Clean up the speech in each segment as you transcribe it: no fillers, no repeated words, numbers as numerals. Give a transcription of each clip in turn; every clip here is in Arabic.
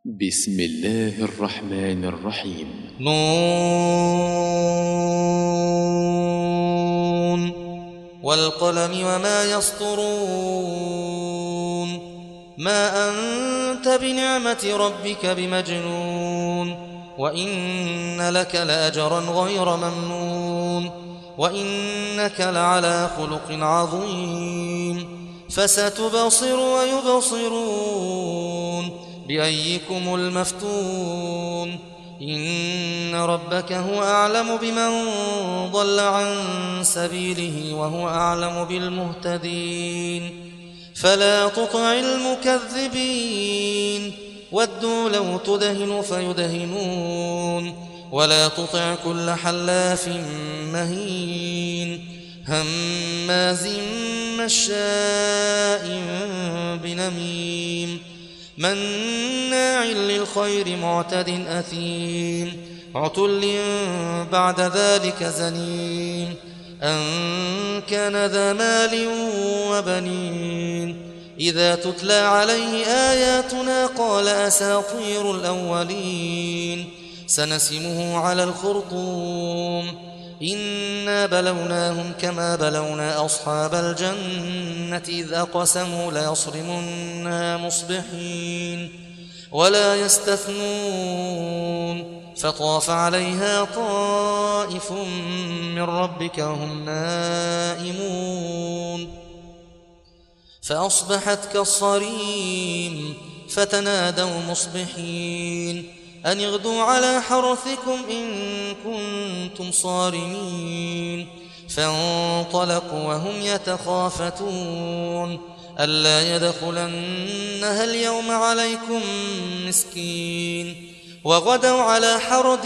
بسم الله الرحمن الرحيم. نون والقلم وما يسطرون ما أنت بنعمة ربك بمجنون وإن لك لأجرا غير ممنون وإنك لعلى خلق عظيم فستبصر ويبصرون بأيكم المفتون إن ربك هو أعلم بمن ضل عن سبيله وهو أعلم بالمهتدين فلا تطع المكذبين ودوا لو تدهن فيدهنون ولا تطع كل حلاف مهين هماز مشاء بنميم مناع للخير معتد أثيم عتل بعد ذلك زنيم أن كان ذا مال وبنين إذا تتلى عليه آياتنا قال أساطير الأولين سنسمه على الخرطوم إنا بلوناهم كما بلونا أصحاب الجنة إذ أقسموا ليصرمنها مصبحين ولا يستثنون فطاف عليها طائف من ربك وهم نائمون فأصبحت كالصريم فتنادوا مصبحين أن اغدوا على حرثكم إن كنتم صارمين فانطلقوا وهم يتخافتون ألا يدخلنها اليوم عليكم مسكين وغدوا على حرد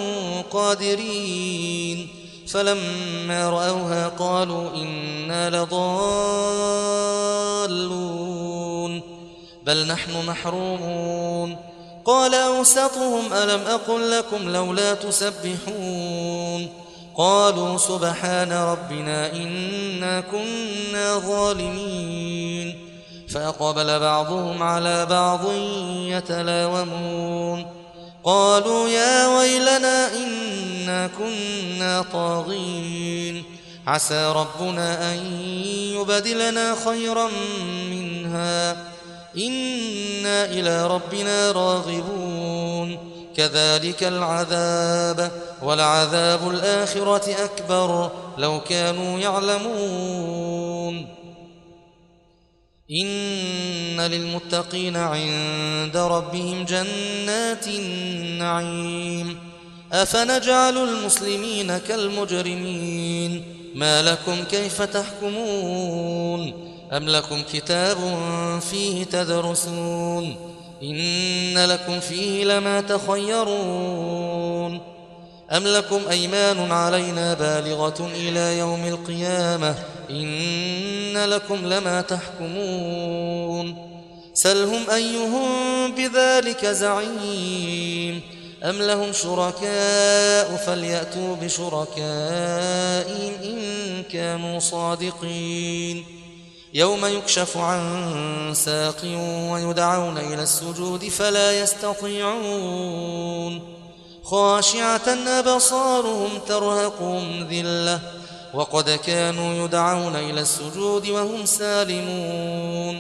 قادرين فلما رأوها قالوا إنا لضالون بل نحن محرومون قال أوسطهم ألم أقل لكم لولا تسبحون قالوا سبحان ربنا إنا كنا ظالمين فأقبل بعضهم على بعض يتلاومون قالوا يا ويلنا إنا كنا طاغين عسى ربنا أن يبدلنا خيرا منها إنا إلى ربنا راغبون كذلك العذاب ولعذاب الآخرة أكبر لو كانوا يعلمون إن للمتقين عند ربهم جنات النعيم أفنجعل المسلمين كالمجرمين ما لكم كيف تحكمون أم لكم كتاب فيه تدرسون إن لكم فيه لما تخيرون أم لكم أيمان علينا بالغة إلى يوم القيامة إن لكم لما تحكمون سلهم أيهم بذلك زعيم أم لهم شركاء فليأتوا بشركائهم إن كانوا صادقين يوم يكشف عن ساق ويدعون إلى السجود فلا يستطيعون خاشعة أبصارهم ترهقهم ذلة وقد كانوا يدعون إلى السجود وهم سالمون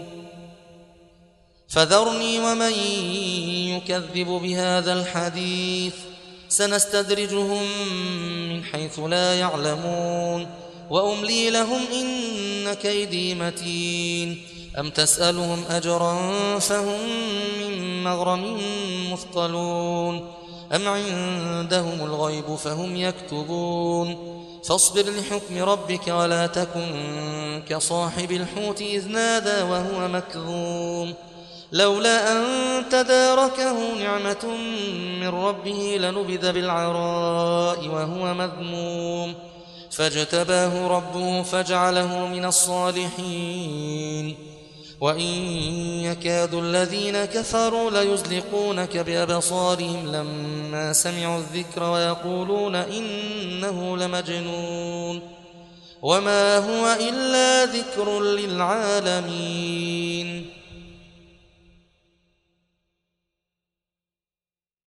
فذرني ومن يكذب بهذا الحديث سنستدرجهم من حيث لا يعلمون وأملي لهم إن كيدي متين أم تسألهم أجرا فهم من مغرم مثقلون أم عندهم الغيب فهم يكتبون فاصبر لحكم ربك ولا تكن كصاحب الحوت إذ نادى وهو مكذوم لولا أن تداركه نعمة من ربه لنبذ بالعراء وهو مذموم فاجتباه ربه فجعله من الصالحين وإن يكاد الذين كفروا ليزلقونك بأبصارهم لما سمعوا الذكر ويقولون إنه لمجنون وما هو إلا ذكر للعالمين